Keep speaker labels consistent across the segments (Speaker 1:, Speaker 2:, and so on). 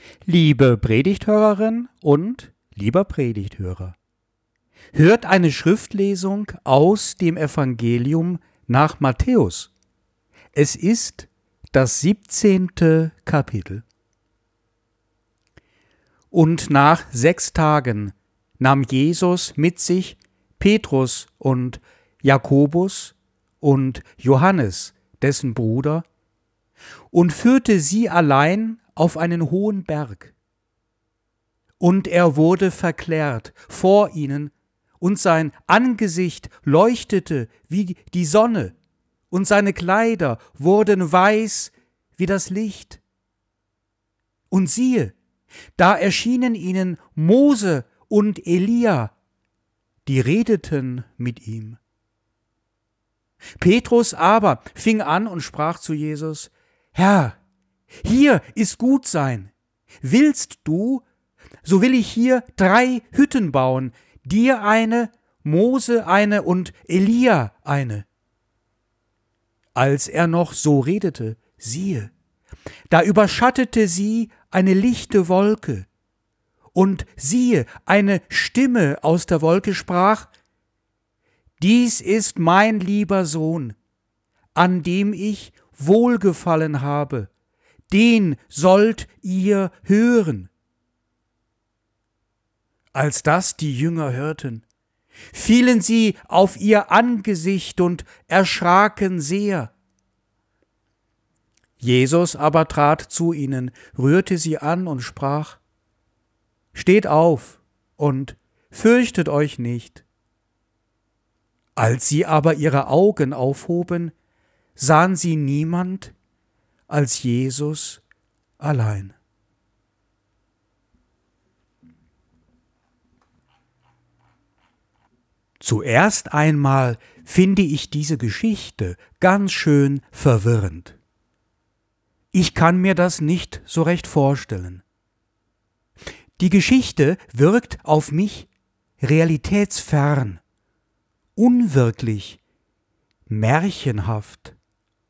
Speaker 1: Liebe Predigthörerin und lieber Predigthörer, hört eine Schriftlesung aus dem Evangelium nach Matthäus. Es ist das 17. Kapitel. Und nach 6 Tagen nahm Jesus mit sich Petrus und Jakobus und Johannes, dessen Bruder, und führte sie allein auf einen hohen Berg. Und er wurde verklärt vor ihnen, und sein Angesicht leuchtete wie die Sonne, und seine Kleider wurden weiß wie das Licht. Und siehe, da erschienen ihnen Mose und Elia, die redeten mit ihm. Petrus aber fing an und sprach zu Jesus: Herr, hier ist gut sein. Willst du, so will ich hier 3 Hütten bauen, dir eine, Mose eine und Elia eine. Als er noch so redete, siehe, da überschattete sie eine lichte Wolke, und siehe, eine Stimme aus der Wolke sprach: Dies ist mein lieber Sohn, an dem ich Wohlgefallen habe, den sollt ihr hören. Als das die Jünger hörten, fielen sie auf ihr Angesicht und erschraken sehr. Jesus aber trat zu ihnen, rührte sie an und sprach: Steht auf und fürchtet euch nicht. Als sie aber ihre Augen aufhoben, sahen sie niemand als Jesus allein. Zuerst einmal finde ich diese Geschichte ganz schön verwirrend. Ich kann mir das nicht so recht vorstellen. Die Geschichte wirkt auf mich realitätsfern, unwirklich, märchenhaft.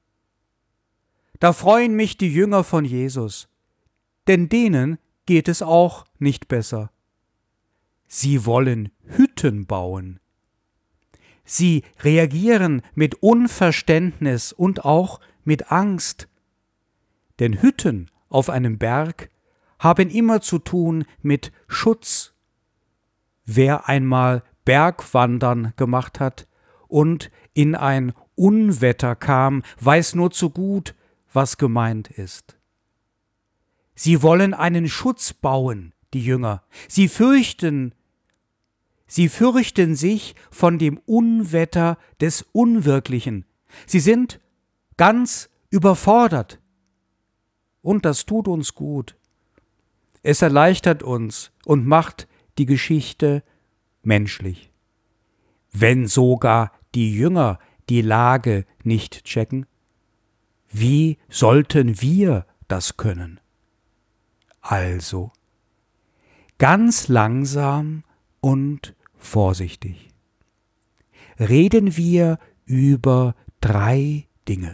Speaker 1: Da freuen mich die Jünger von Jesus, denn denen geht es auch nicht besser. Sie wollen Hütten bauen. Sie reagieren mit Unverständnis und auch mit Angst. Denn Hütten auf einem Berg haben immer zu tun mit Schutz. Wer einmal Bergwandern gemacht hat und in ein Unwetter kam, weiß nur zu gut, was gemeint ist. Sie wollen einen Schutz bauen, die Jünger. Sie fürchten sich von dem Unwetter des Unwirklichen. Sie sind ganz überfordert. Und das tut uns gut. Es erleichtert uns und macht die Geschichte menschlich. Wenn sogar die Jünger die Lage nicht checken, wie sollten wir das können? Also, ganz langsam und vorsichtig reden wir über 3 Dinge.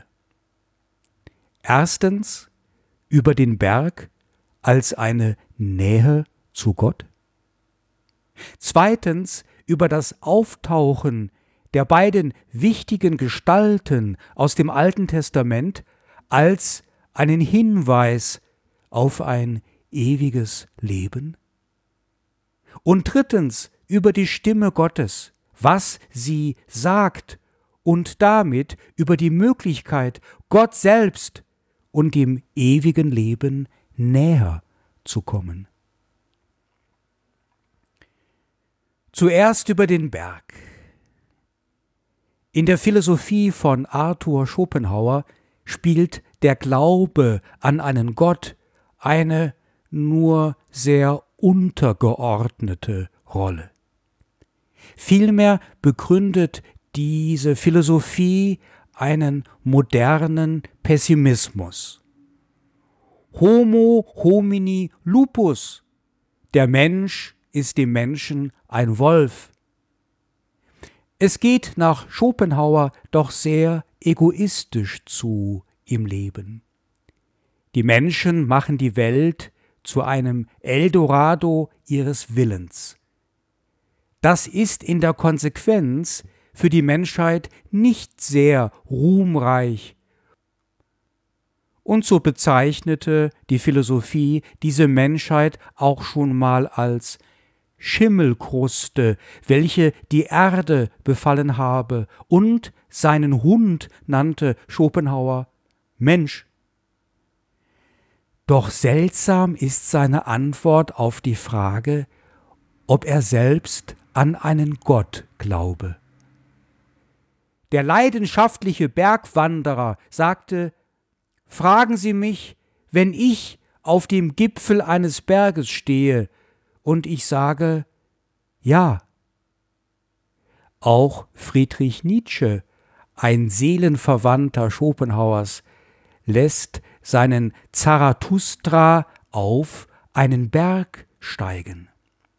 Speaker 1: Erstens über den Berg als eine Nähe zu Gott. Zweitens über das Auftauchen der beiden wichtigen Gestalten aus dem Alten Testament als einen Hinweis auf ein ewiges Leben. Und drittens über die Stimme Gottes, was sie sagt, und damit über die Möglichkeit, Gott selbst und dem ewigen Leben näher zu kommen. Zuerst über den Berg. In der Philosophie von Arthur Schopenhauer spielt der Glaube an einen Gott eine nur sehr untergeordnete Rolle. Vielmehr begründet diese Philosophie einen modernen Pessimismus. Homo homini lupus. Der Mensch ist dem Menschen ein Wolf. Es geht nach Schopenhauer doch sehr egoistisch zu im Leben. Die Menschen machen die Welt zu einem Eldorado ihres Willens. Das ist in der Konsequenz für die Menschheit nicht sehr ruhmreich. Und so bezeichnete die Philosophie diese Menschheit auch schon mal als Schimmelkruste, welche die Erde befallen habe, und seinen Hund nannte Schopenhauer Mensch. Doch seltsam ist seine Antwort auf die Frage, ob er selbst an einen Gott glaube. Der leidenschaftliche Bergwanderer sagte: Fragen Sie mich, wenn ich auf dem Gipfel eines Berges stehe und ich sage, ja. Auch Friedrich Nietzsche, ein Seelenverwandter Schopenhauers, lässt seinen Zarathustra auf einen Berg steigen.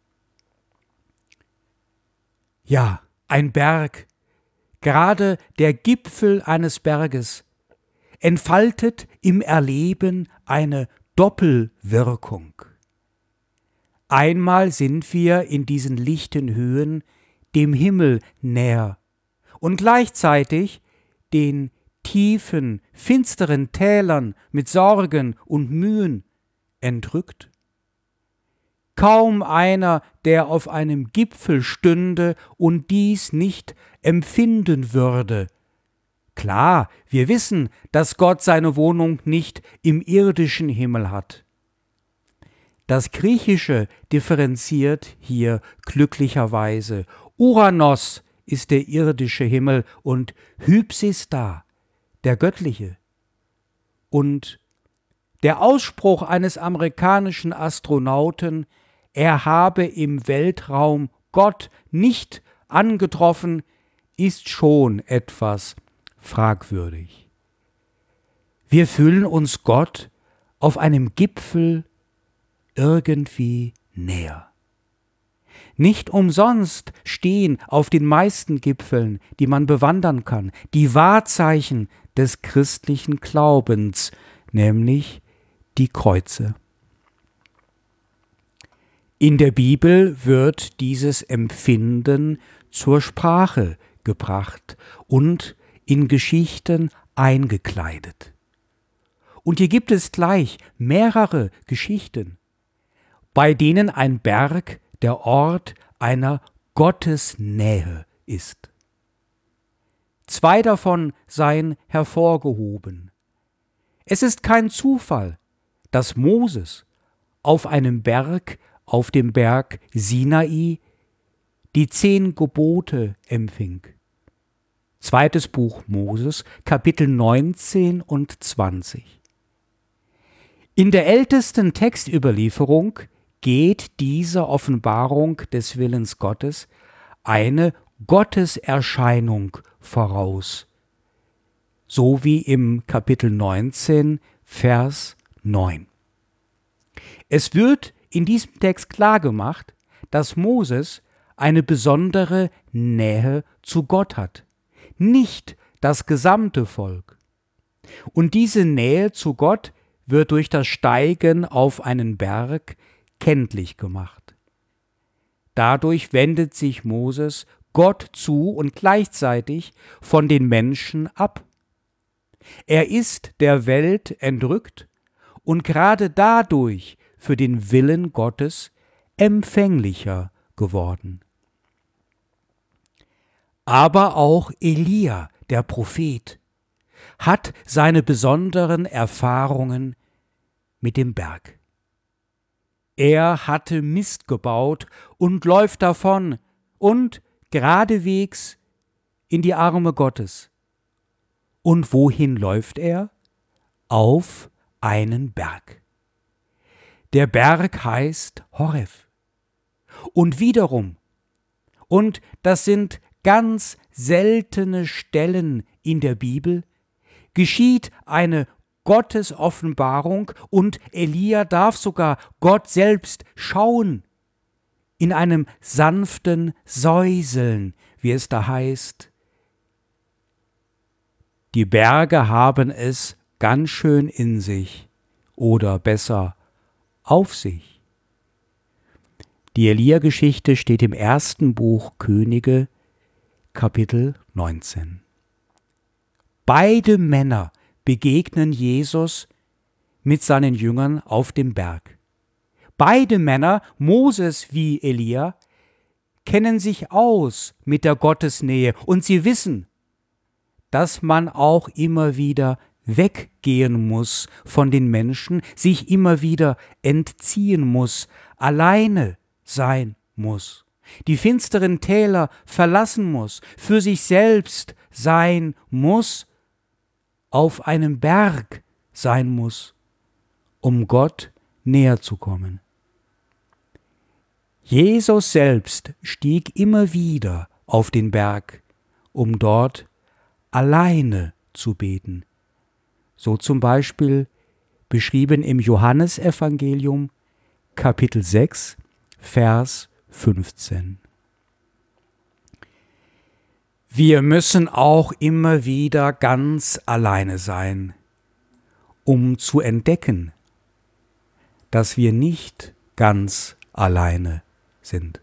Speaker 1: Ja, ein Berg, gerade der Gipfel eines Berges, entfaltet im Erleben eine Doppelwirkung. Einmal sind wir in diesen lichten Höhen dem Himmel näher und gleichzeitig den tiefen, finsteren Tälern mit Sorgen und Mühen entrückt. Kaum einer, der auf einem Gipfel stünde und dies nicht empfinden würde. Klar, wir wissen, dass Gott seine Wohnung nicht im irdischen Himmel hat. Das Griechische differenziert hier glücklicherweise. Uranos ist der irdische Himmel und Hypsista, der göttliche. Und der Ausspruch eines amerikanischen Astronauten, er habe im Weltraum Gott nicht angetroffen, ist schon etwas fragwürdig. Wir fühlen uns Gott auf einem Gipfel irgendwie näher. Nicht umsonst stehen auf den meisten Gipfeln, die man bewandern kann, die Wahrzeichen des christlichen Glaubens, nämlich die Kreuze. In der Bibel wird dieses Empfinden zur Sprache gebracht und in Geschichten eingekleidet. Und hier gibt es gleich mehrere Geschichten, bei denen ein Berg der Ort einer Gottesnähe ist. Zwei davon seien hervorgehoben. Es ist kein Zufall, dass Moses auf einem Berg, auf dem Berg Sinai, die 10 Gebote empfing. 2. Buch Moses, Kapitel 19 und 20. In der ältesten Textüberlieferung geht dieser Offenbarung des Willens Gottes eine Gotteserscheinung voraus, so wie im Kapitel 19, Vers 9. Es wird in diesem Text klargemacht, dass Moses eine besondere Nähe zu Gott hat, nicht das gesamte Volk. Und diese Nähe zu Gott wird durch das Steigen auf einen Berg kenntlich gemacht. Dadurch wendet sich Moses Gott zu und gleichzeitig von den Menschen ab. Er ist der Welt entrückt und gerade dadurch für den Willen Gottes empfänglicher geworden. Aber auch Elia, der Prophet, hat seine besonderen Erfahrungen mit dem Berg. Er hatte Mist gebaut und läuft davon und geradewegs in die Arme Gottes. Und wohin läuft er? Auf einen Berg. Der Berg heißt Horeb. Und wiederum, und das sind ganz seltene Stellen in der Bibel, geschieht eine Gottesoffenbarung und Elia darf sogar Gott selbst schauen, in einem sanften Säuseln, wie es da heißt. Die Berge haben es ganz schön in sich, oder besser auf sich? Die Elia-Geschichte steht im ersten Buch Könige, Kapitel 19. Beide Männer begegnen Jesus mit seinen Jüngern auf dem Berg. Beide Männer, Moses wie Elia, kennen sich aus mit der Gottesnähe und sie wissen, dass man auch immer wieder weggehen muss von den Menschen, sich immer wieder entziehen muss, alleine sein muss, die finsteren Täler verlassen muss, für sich selbst sein muss, auf einem Berg sein muss, um Gott näher zu kommen. Jesus selbst stieg immer wieder auf den Berg, um dort alleine zu beten. So zum Beispiel beschrieben im Johannesevangelium, Kapitel 6, Vers 15. Wir müssen auch immer wieder ganz alleine sein, um zu entdecken, dass wir nicht ganz alleine sind.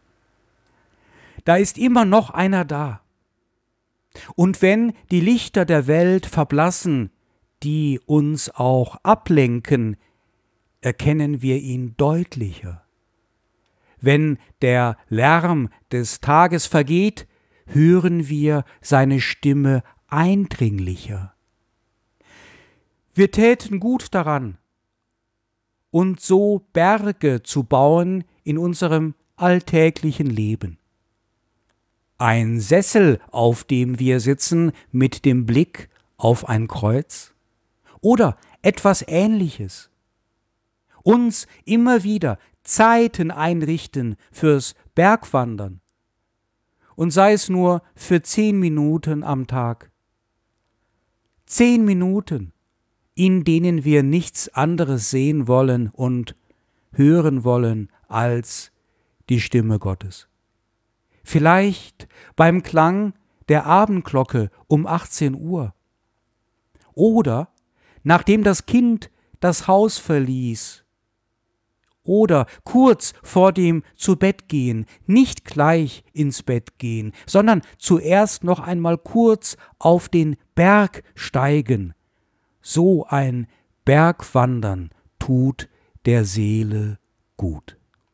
Speaker 1: Da ist immer noch einer da. Und wenn die Lichter der Welt verblassen, die uns auch ablenken, erkennen wir ihn deutlicher. Wenn der Lärm des Tages vergeht, hören wir seine Stimme eindringlicher. Wir täten gut daran, und so Berge zu bauen in unserem alltäglichen Leben. Ein Sessel, auf dem wir sitzen, mit dem Blick auf ein Kreuz? Oder etwas Ähnliches. Uns immer wieder Zeiten einrichten fürs Bergwandern. Und sei es nur für 10 Minuten am Tag. 10 Minuten, in denen wir nichts anderes sehen wollen und hören wollen als die Stimme Gottes. Vielleicht beim Klang der Abendglocke um 18 Uhr. Oder nachdem das Kind das Haus verließ. Oder kurz vor dem Zubettgehen, nicht gleich ins Bett gehen, sondern zuerst noch einmal kurz auf den Berg steigen. So ein Bergwandern tut der Seele gut.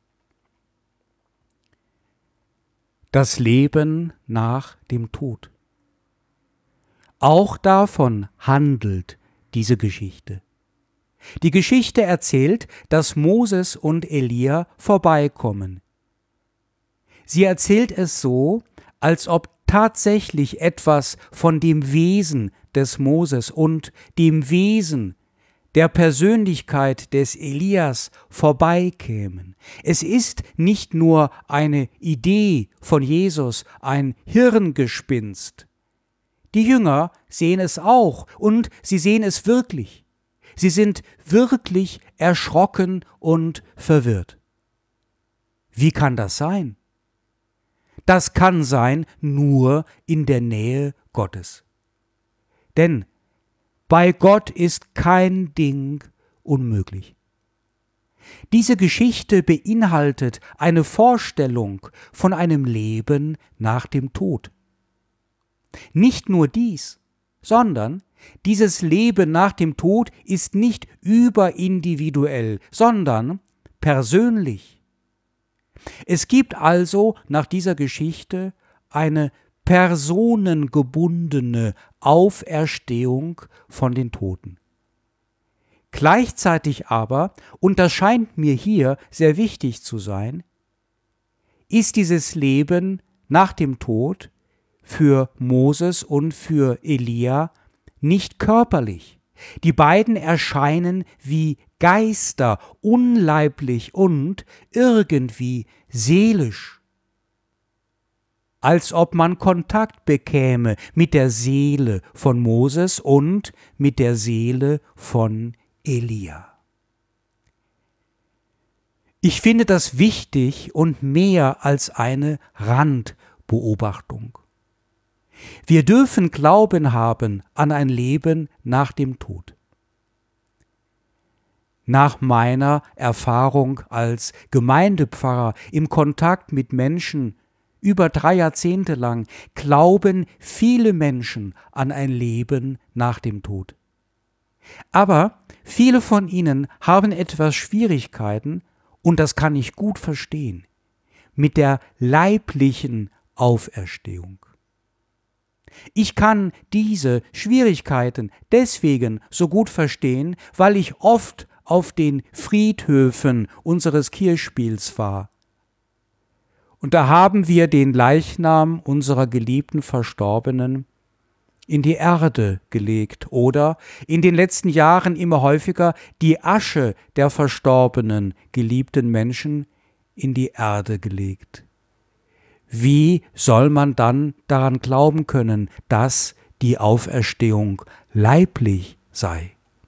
Speaker 1: Das Leben nach dem Tod. Auch davon handelt diese Geschichte. Die Geschichte erzählt, dass Moses und Elia vorbeikommen. Sie erzählt es so, als ob tatsächlich etwas von dem Wesen des Moses und dem Wesen der Persönlichkeit des Elias vorbeikämen. Es ist nicht nur eine Idee von Jesus, ein Hirngespinst. Die Jünger sehen es auch und sie sehen es wirklich. Sie sind wirklich erschrocken und verwirrt. Wie kann das sein? Das kann sein nur in der Nähe Gottes. Denn bei Gott ist kein Ding unmöglich. Diese Geschichte beinhaltet eine Vorstellung von einem Leben nach dem Tod. Nicht nur dies, sondern dieses Leben nach dem Tod ist nicht überindividuell, sondern persönlich. Es gibt also nach dieser Geschichte eine personengebundene Auferstehung von den Toten. Gleichzeitig aber, und das scheint mir hier sehr wichtig zu sein, ist dieses Leben nach dem Tod für Moses und für Elia nicht körperlich. Die beiden erscheinen wie Geister, unleiblich und irgendwie seelisch. Als ob man Kontakt bekäme mit der Seele von Moses und mit der Seele von Elia. Ich finde das wichtig und mehr als eine Randbeobachtung. Wir dürfen Glauben haben an ein Leben nach dem Tod. Nach meiner Erfahrung als Gemeindepfarrer im Kontakt mit Menschen über 3 Jahrzehnte lang glauben viele Menschen an ein Leben nach dem Tod. Aber viele von ihnen haben etwas Schwierigkeiten, und das kann ich gut verstehen, mit der leiblichen Auferstehung. Ich kann diese Schwierigkeiten deswegen so gut verstehen, weil ich oft auf den Friedhöfen unseres Kirchspiels war. Und da haben wir den Leichnam unserer geliebten Verstorbenen in die Erde gelegt oder in den letzten Jahren immer häufiger die Asche der verstorbenen geliebten Menschen in die Erde gelegt. Wie soll man dann daran glauben können, dass die Auferstehung leiblich sei?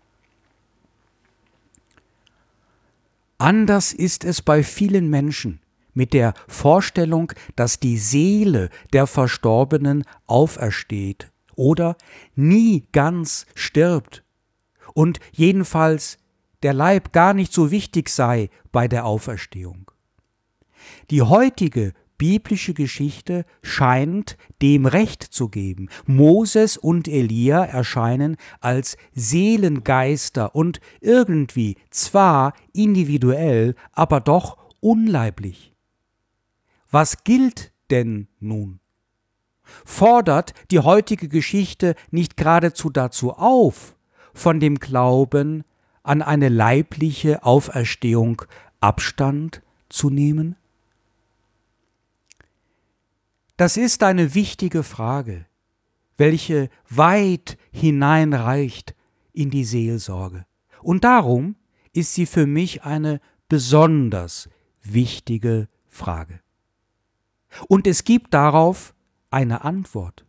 Speaker 1: Anders ist es bei vielen Menschen mit der Vorstellung, dass die Seele der Verstorbenen aufersteht oder nie ganz stirbt und jedenfalls der Leib gar nicht so wichtig sei bei der Auferstehung. Die heutige biblische Geschichte scheint dem Recht zu geben. Moses und Elia erscheinen als Seelengeister und irgendwie zwar individuell, aber doch unleiblich. Was gilt denn nun? Fordert die heutige Geschichte nicht geradezu dazu auf, von dem Glauben an eine leibliche Auferstehung Abstand zu nehmen? Das ist eine wichtige Frage, welche weit hineinreicht in die Seelsorge. Und darum ist sie für mich eine besonders wichtige Frage. Und es gibt darauf eine Antwort.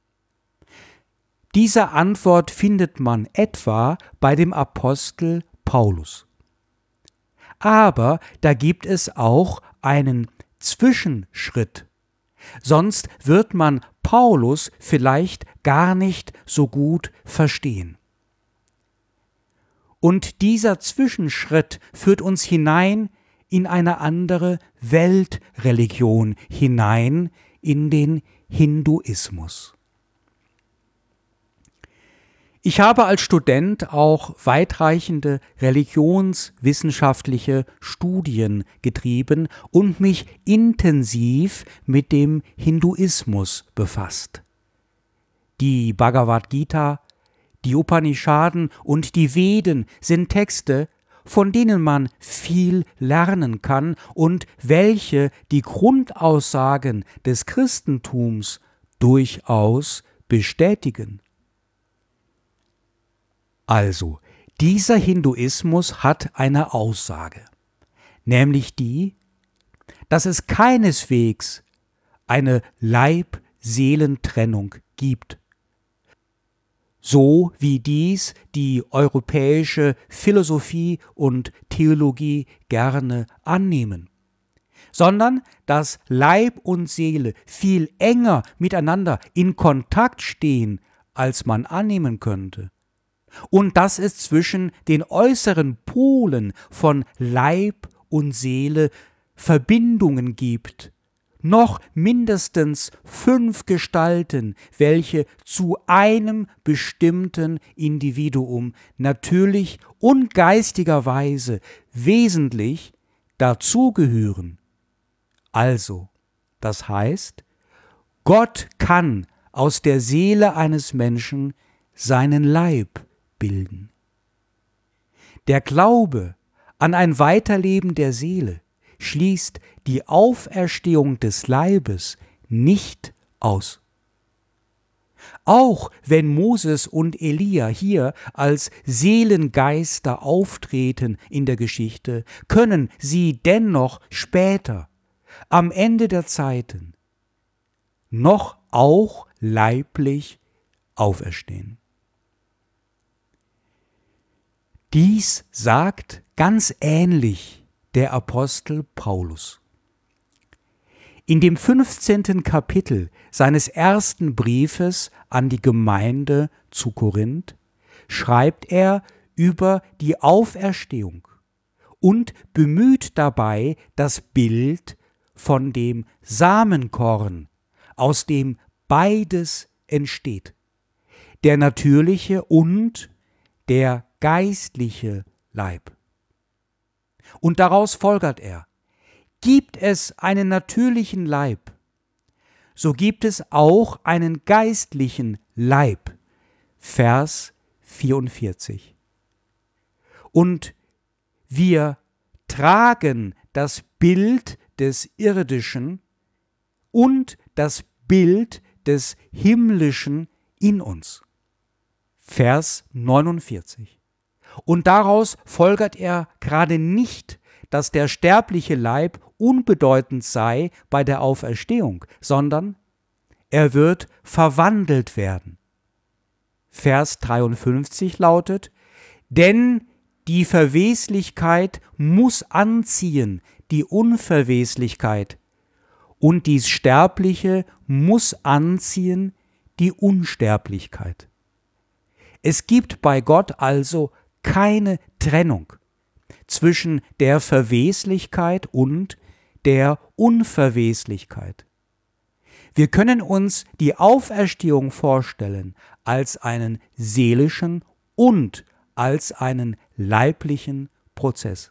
Speaker 1: Diese Antwort findet man etwa bei dem Apostel Paulus. Aber da gibt es auch einen Zwischenschritt. Sonst wird man Paulus vielleicht gar nicht so gut verstehen. Und dieser Zwischenschritt führt uns hinein in eine andere Weltreligion, hinein in den Hinduismus. Ich habe als Student auch weitreichende religionswissenschaftliche Studien getrieben und mich intensiv mit dem Hinduismus befasst. Die Bhagavad Gita, die Upanishaden und die Veden sind Texte, von denen man viel lernen kann und welche die Grundaussagen des Christentums durchaus bestätigen. Also, dieser Hinduismus hat eine Aussage, nämlich die, dass es keineswegs eine Leib-Seelen-Trennung gibt, so wie dies die europäische Philosophie und Theologie gerne annehmen, sondern dass Leib und Seele viel enger miteinander in Kontakt stehen, als man annehmen könnte. Und dass es zwischen den äußeren Polen von Leib und Seele Verbindungen gibt, noch mindestens 5 Gestalten, welche zu einem bestimmten Individuum natürlich und geistigerweise wesentlich dazugehören. Also, das heißt, Gott kann aus der Seele eines Menschen seinen Leib bilden. Der Glaube an ein Weiterleben der Seele schließt die Auferstehung des Leibes nicht aus. Auch wenn Moses und Elia hier als Seelengeister auftreten in der Geschichte, können sie dennoch später, am Ende der Zeiten, noch auch leiblich auferstehen. Dies sagt ganz ähnlich der Apostel Paulus. In dem 15. Kapitel seines ersten Briefes an die Gemeinde zu Korinth schreibt er über die Auferstehung und bemüht dabei das Bild von dem Samenkorn, aus dem beides entsteht, der natürliche und der geistliche Leib. Und daraus folgert er: Gibt es einen natürlichen Leib, so gibt es auch einen geistlichen Leib. Vers 44. Und wir tragen das Bild des Irdischen und das Bild des Himmlischen in uns. Vers 49. Und daraus folgert er gerade nicht, dass der sterbliche Leib unbedeutend sei bei der Auferstehung, sondern er wird verwandelt werden. Vers 53 lautet: Denn die Verweslichkeit muss anziehen die Unverweslichkeit, und dies Sterbliche muss anziehen die Unsterblichkeit. Es gibt bei Gott also keine Trennung zwischen der Verweslichkeit und der Unverweslichkeit. Wir können uns die Auferstehung vorstellen als einen seelischen und als einen leiblichen Prozess.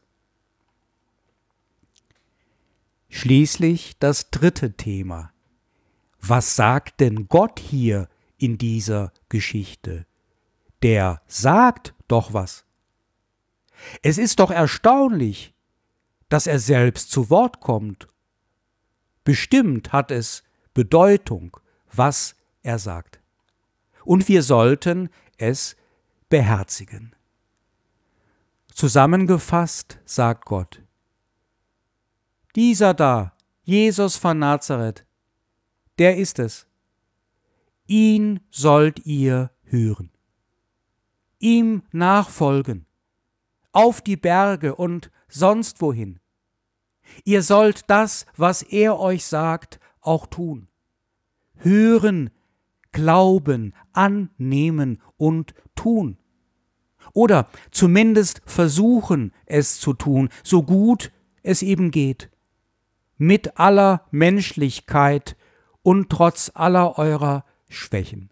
Speaker 1: Schließlich das dritte Thema. Was sagt denn Gott hier in dieser Geschichte? Der sagt doch was. Es ist doch erstaunlich, dass er selbst zu Wort kommt. Bestimmt hat es Bedeutung, was er sagt. Und wir sollten es beherzigen. Zusammengefasst sagt Gott: Dieser da, Jesus von Nazareth, der ist es. Ihn sollt ihr hören, ihm nachfolgen, auf die Berge und sonst wohin. Ihr sollt das, was er euch sagt, auch tun. Hören, glauben, annehmen und tun. Oder zumindest versuchen, es zu tun, so gut es eben geht. Mit aller Menschlichkeit und trotz aller eurer Schwächen.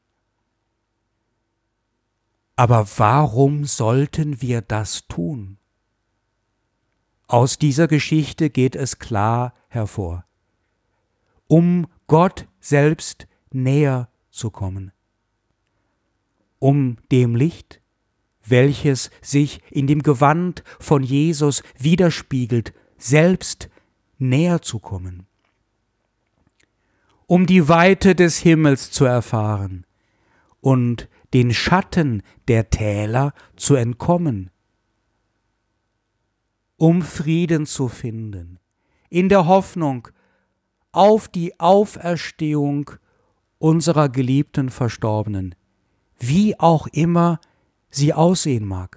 Speaker 1: Aber warum sollten wir das tun? Aus dieser Geschichte geht es klar hervor: Um Gott selbst näher zu kommen, um dem Licht, welches sich in dem Gewand von Jesus widerspiegelt, selbst näher zu kommen, um die Weite des Himmels zu erfahren und den Schatten der Täler zu entkommen, um Frieden zu finden, in der Hoffnung auf die Auferstehung unserer geliebten Verstorbenen, wie auch immer sie aussehen mag.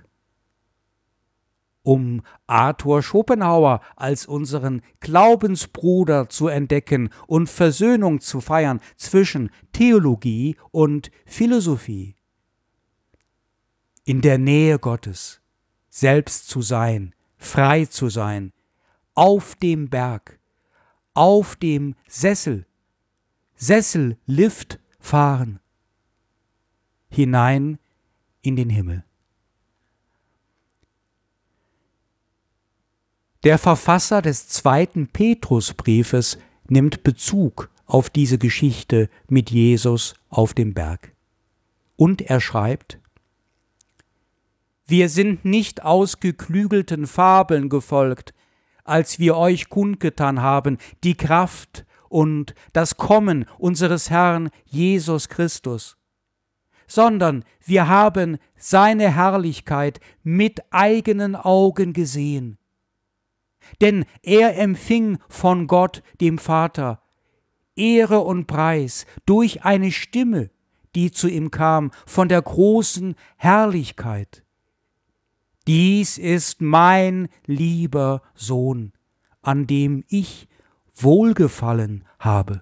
Speaker 1: Um Arthur Schopenhauer als unseren Glaubensbruder zu entdecken und Versöhnung zu feiern zwischen Theologie und Philosophie. In der Nähe Gottes selbst zu sein, frei zu sein, auf dem Berg, auf dem Sessellift fahren, hinein in den Himmel. Der Verfasser des 2. Petrusbriefes nimmt Bezug auf diese Geschichte mit Jesus auf dem Berg. Und er schreibt: Wir sind nicht ausgeklügelten Fabeln gefolgt, als wir euch kundgetan haben, die Kraft und das Kommen unseres Herrn Jesus Christus, sondern wir haben seine Herrlichkeit mit eigenen Augen gesehen. Denn er empfing von Gott, dem Vater, Ehre und Preis durch eine Stimme, die zu ihm kam, von der großen Herrlichkeit. Dies ist mein lieber Sohn, an dem ich Wohlgefallen habe.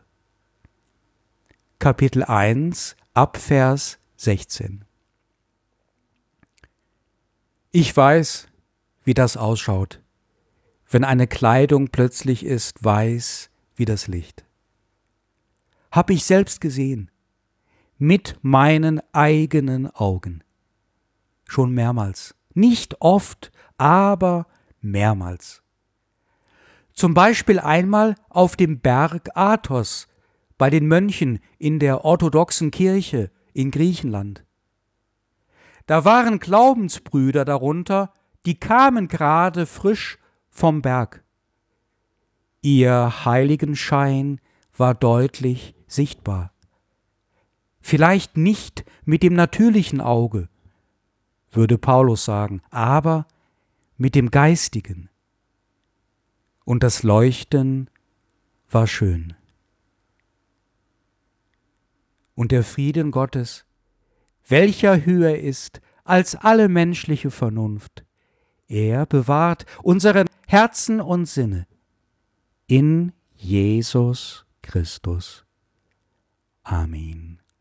Speaker 1: Kapitel 1, Abvers 16. Ich weiß, wie das ausschaut, wenn eine Kleidung plötzlich ist weiß wie das Licht. Hab ich selbst gesehen, mit meinen eigenen Augen. Schon mehrmals. Nicht oft, aber mehrmals. Zum Beispiel einmal auf dem Berg Athos bei den Mönchen in der orthodoxen Kirche in Griechenland. Da waren Glaubensbrüder darunter, die kamen gerade frisch vom Berg. Ihr Heiligenschein war deutlich sichtbar. Vielleicht nicht mit dem natürlichen Auge, würde Paulus sagen, aber mit dem Geistigen. Und das Leuchten war schön. Und der Frieden Gottes, welcher höher ist als alle menschliche Vernunft, er bewahrt unsere Herzen und Sinne in Jesus Christus. Amen.